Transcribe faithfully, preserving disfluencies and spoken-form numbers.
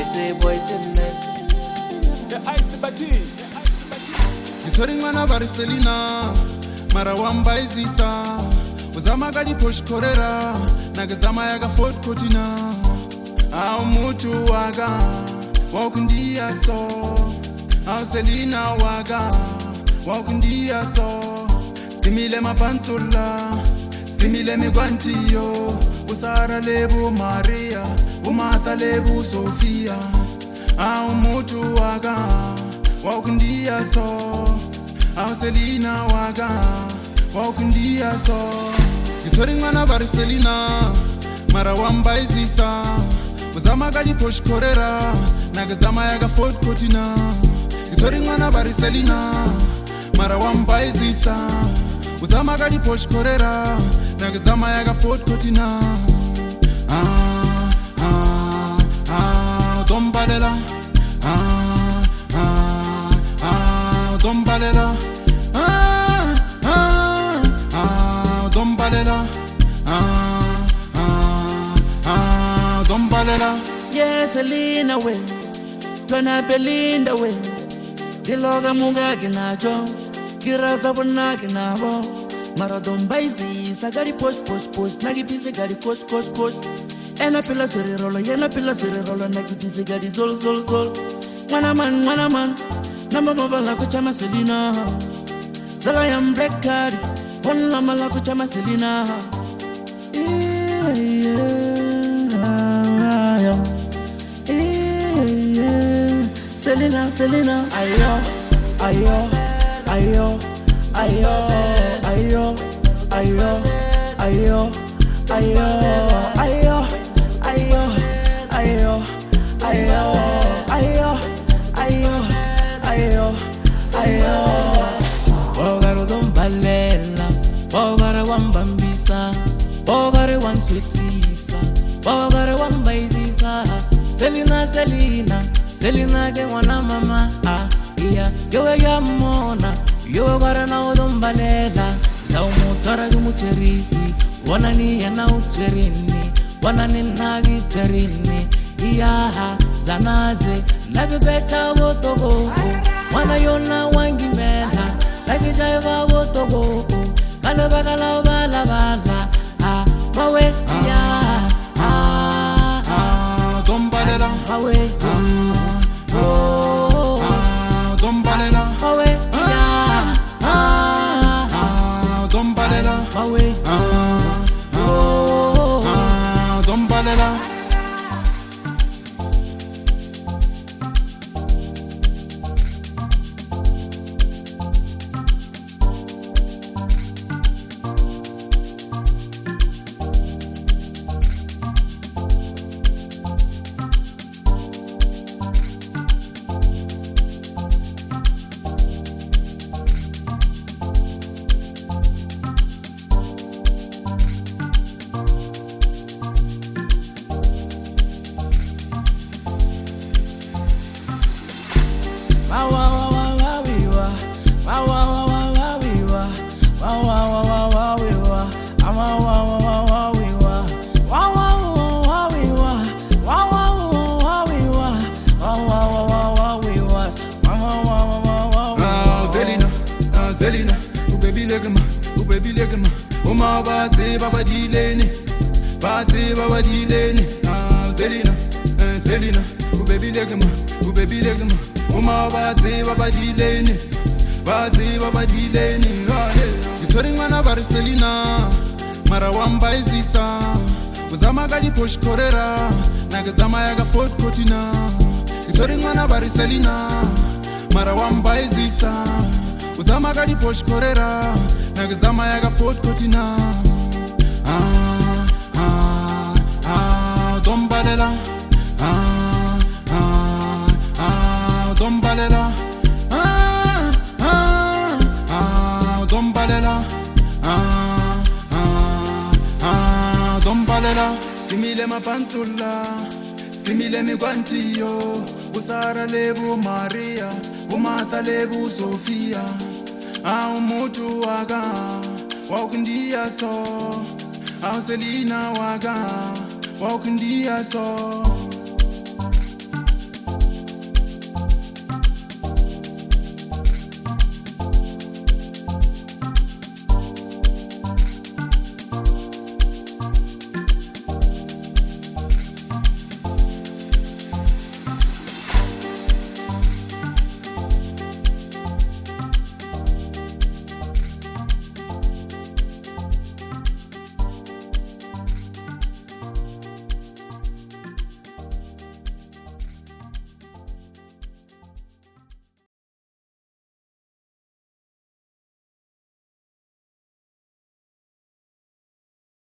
say boy tenne The ice bati Gitori ngwana Barcelona mara wamba izisa uzama gadi posh korera nagazama yaga Fort Cortina au mutu waga wakundia so au Selina waga wakundia so skimile mapantula skimile migwantiyo usara lebu Maria umata lebu Sofia au mutu waga wakundia so au Selina waga wakundia so Gitori ngwana Barcelona mara wamba izisa uzama gadi posh korera nagazama yaga Fort Cortina Gitori ngwana Barcelona mara wamba izisa uzama gadi posh korera nagazama yaga Fort Cortina ah ah ah dombalela ah ah ah dombalela ah ah ah dombalela ah ah ah dombalela yes Selina we tona Belinda we diloga munga ginacho kiraza bona ginabo maradon baizi sagari posh posh posh nagi pise gari kosh kosh kosh ena pila sere rola yena pila sere rola nagi pise gari zol zol zol mwana man mwana man namba mavala kuchama Selina zala yam black card wala mala kuchama Selina yeah, yeah, yeah. Selina, Selina, ayo, ayo, ayo, ayo, ayo, ayo, ayo, ayo, ayo, ayo, ayo, ayo, ayo, ayo, ayo, ayo. Bogaro dombalela, bogaro wambambisa, bogaro wanswetisa, bogaro wambaizisa. Selina, Selina. Selina ke wana mama ah iya yo ya mona yo gara na odombalela za umutora gumutseri wana ni yana utserini wana ni nagi terini iya zanaze lagbeta wotogo wana yona wangi mela lagijaiva wotogo kala bagala bala bala ah mawe iya ah ah dombalela mawe oh ah dombalela mawe ah ah ah dombalela mawe ah oh ah dombalela Selina, ubaby legma, ubaby legma. Oma bate baba dileni, bate baba dileni. Ah, Selina, Selina, ubaby legma, ubaby legma. Oma bate baba dileni, bate baba dileni. Gitori ngwana Barcelona, mara wamba izisa. Uzama gadi posh korera, nagazama yaga Fort Cortina. Gitori ngwana Barcelona, mara wamba izisa. Uzama gadi posh korera nagazama yaga Fort Cortina ah ah ah dombalela ah ah ah dombalela ah ah ah dombalela ah ah ah dombalela skimile mapantula skimile migwantiyo usara lebu Maria umata lebu Sofia au mutu waga wakundia so au Selina waga wakundia so